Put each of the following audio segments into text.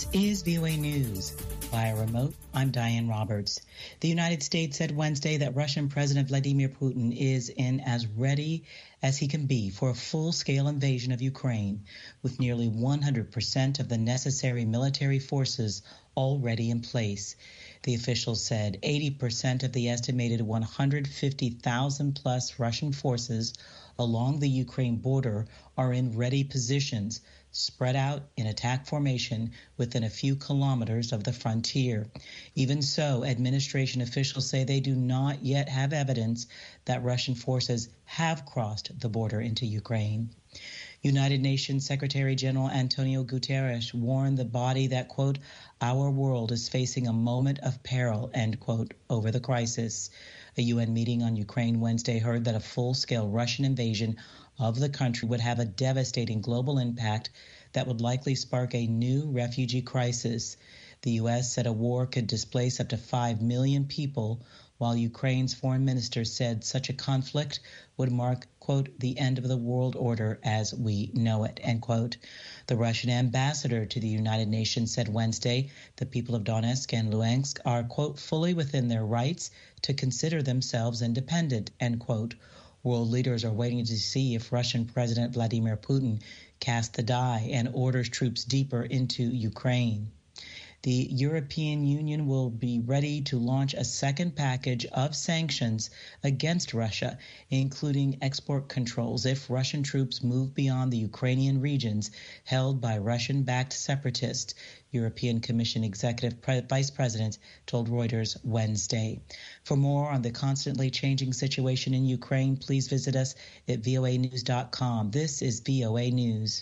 This is VOA News. Via remote, I'm Diane Roberts. The United States said Wednesday that Russian President Vladimir Putin is in as ready as he can be for a full-scale invasion of Ukraine, with nearly 100% of the necessary military forces already in place. The officials said 80% of the estimated 150,000-plus Russian forces along the Ukraine border are in ready positions, spread out in attack formation within a few kilometers of the frontier. Even so, administration officials say they do not yet have evidence that Russian forces have crossed the border into Ukraine. United Nations Secretary General Antonio Guterres warned the body that, quote, our world is facing a moment of peril, end quote, over the crisis. A UN meeting on Ukraine Wednesday heard that a full-scale Russian invasion of the country would have a devastating global impact that would likely spark a new refugee crisis. The U.S. said a war could displace up to 5 million people, while Ukraine's foreign minister said such a conflict would mark, quote, the end of the world order as we know it, end quote. The Russian ambassador to the United Nations said Wednesday the people of Donetsk and Luhansk are, quote, fully within their rights to consider themselves independent, end quote. World leaders are waiting to see if Russian President Vladimir Putin casts the die and orders troops deeper into Ukraine. The European Union will be ready to launch a second package of sanctions against Russia, including export controls if Russian troops move beyond the Ukrainian regions held by Russian-backed separatists, European Commission Executive Vice President told Reuters Wednesday. For more on the constantly changing situation in Ukraine, please visit us at voanews.com. This is VOA News.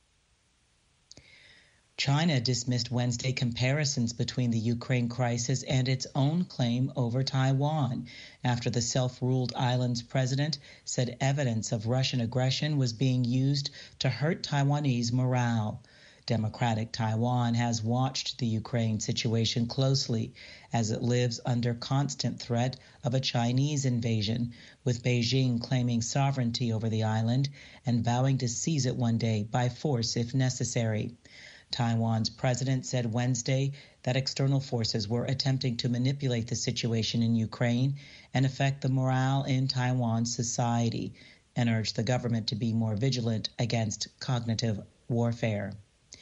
China dismissed Wednesday comparisons between the Ukraine crisis and its own claim over Taiwan after the self-ruled island's president said evidence of Russian aggression was being used to hurt Taiwanese morale. Democratic Taiwan has watched the Ukraine situation closely as it lives under constant threat of a Chinese invasion, with Beijing claiming sovereignty over the island and vowing to seize it one day by force if necessary. Taiwan's president said Wednesday that external forces were attempting to manipulate the situation in Ukraine and affect the morale in Taiwan's society, and urged the government to be more vigilant against cognitive warfare.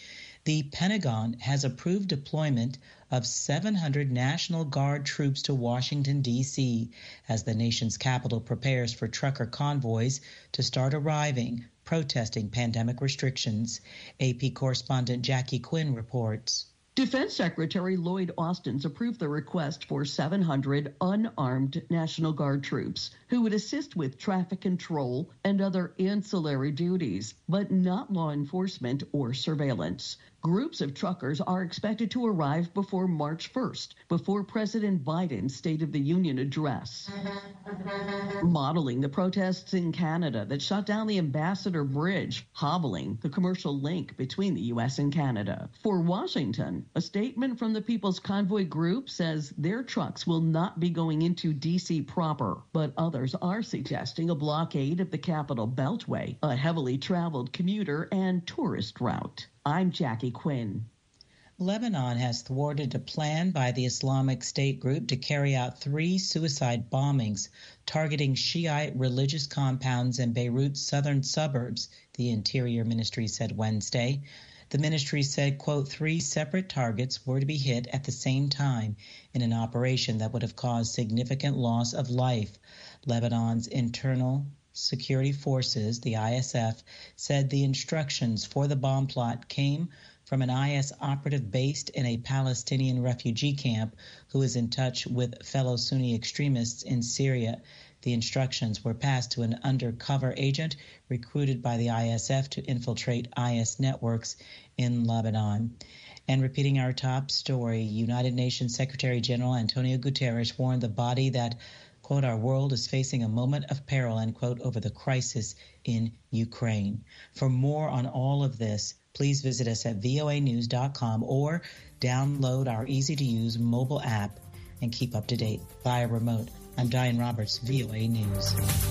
The Pentagon has approved deployment of 700 National Guard troops to Washington, D.C., as the nation's capital prepares for trucker convoys to start arriving, protesting pandemic restrictions. AP correspondent Jackie Quinn reports. Defense Secretary Lloyd Austin's approved the request for 700 unarmed National Guard troops who would assist with traffic control and other ancillary duties, but not law enforcement or surveillance. Groups of truckers are expected to arrive before March 1st, before President Biden's State of the Union address. Modeling the protests in Canada that shut down the Ambassador Bridge, hobbling the commercial link between the U.S. and Canada. For Washington, a statement from the People's Convoy Group says their trucks will not be going into D.C. proper, but others are suggesting a blockade of the Capitol Beltway, a heavily traveled commuter and tourist route. I'm Jackie Quinn. Lebanon has thwarted a plan by the Islamic State group to carry out 3 suicide bombings targeting Shiite religious compounds in Beirut's southern suburbs, the Interior Ministry said Wednesday. The ministry said, quote, 3 separate targets were to be hit at the same time in an operation that would have caused significant loss of life. Lebanon's internal security forces, the ISF, said the instructions for the bomb plot came from an IS operative based in a Palestinian refugee camp who is in touch with fellow Sunni extremists in Syria. The instructions were passed to an undercover agent recruited by the ISF to infiltrate IS networks in Lebanon. And repeating our top story, United Nations Secretary General Antonio Guterres warned the body that, quote, our world is facing a moment of peril, end quote, over the crisis in Ukraine. For more on all of this, please visit us at voanews.com or download our easy-to-use mobile app and keep up to date via remote. I'm Diane Roberts, VOA News.